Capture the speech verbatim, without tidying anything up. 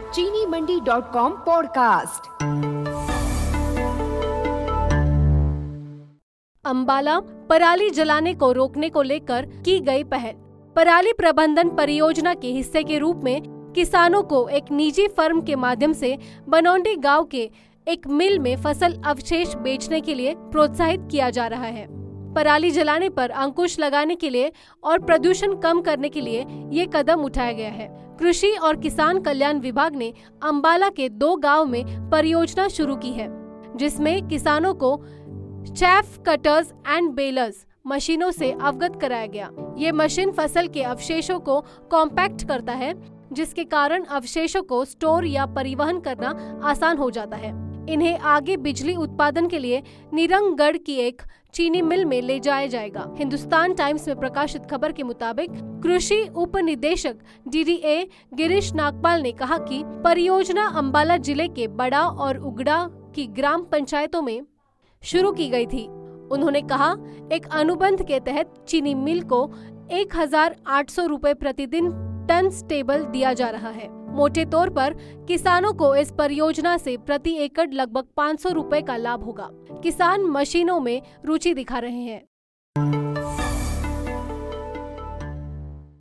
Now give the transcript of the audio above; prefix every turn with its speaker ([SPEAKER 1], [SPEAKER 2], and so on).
[SPEAKER 1] चीनी Mandi dot com podcast.
[SPEAKER 2] Ambala पराली जलाने को रोकने को लेकर की गई पहल। पराली प्रबंधन परियोजना के हिस्से के रूप में किसानों को एक निजी फर्म के माध्यम से बनौंडी गांव के एक मिल में फसल अवशेष बेचने के लिए प्रोत्साहित किया जा रहा है। पराली जलाने पर अंकुश लगाने के लिए और प्रदूषण कम करने के लिए ये कदम उठाया गया है। कृषि और किसान कल्याण विभाग ने अंबाला के दो गांव में परियोजना शुरू की है, जिसमें किसानों को चैफ कटर्स एंड बेलर्स मशीनों से अवगत कराया गया। ये मशीन फसल के अवशेषों को कॉम्पैक्ट करता है, जिसके कारण अवशेषों को स्टोर या परिवहन करना आसान हो जाता है। इन्हें आगे बिजली उत्पादन के लिए निरंगगढ़ की एक चीनी मिल में ले जाया जाएगा। हिंदुस्तान टाइम्स में प्रकाशित खबर के मुताबिक कृषि उप निदेशक D D A Girish Nagpal ने कहा कि परियोजना अंबाला जिले के बड़ा और उगड़ा की ग्राम पंचायतों में शुरू की गई थी। उन्होंने कहा, एक अनुबंध के तहत चीनी मिल को एक हजार आठ सौ रूपए प्रतिदिन टन स्टेबल दिया जा रहा है। मोटे तौर पर किसानों को इस परियोजना से प्रति एकड़ लगभग पाँच सौ रूपए का लाभ होगा। किसान मशीनों में रुचि दिखा रहे हैं।